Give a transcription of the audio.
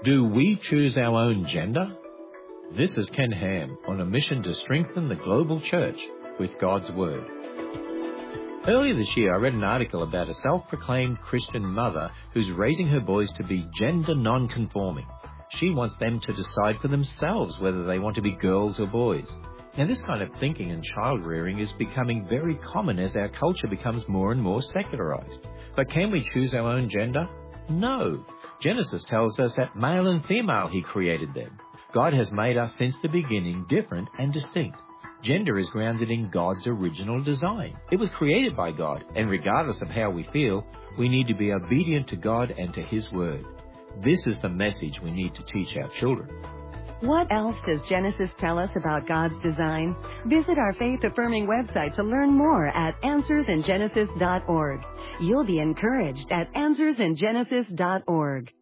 Do we choose our own gender? This is Ken Ham on a mission to strengthen the global church with God's Word. Earlier this year, I read an article about a self-proclaimed Christian mother who's raising her boys to be gender non-conforming. She wants them to decide for themselves whether they want to be girls or boys. Now, this kind of thinking and child-rearing is becoming very common as our culture becomes more and more secularized. But can we choose our own gender? No. Genesis tells us that male and female He created them. God has made us since the beginning different and distinct. Gender is grounded in God's original design. It was created by God, and regardless of how we feel, we need to be obedient to God and to His Word. This is the message we need to teach our children. What else does Genesis tell us about God's design? Visit our faith-affirming website to learn more at answersingenesis.org. You'll be encouraged at answersingenesis.org.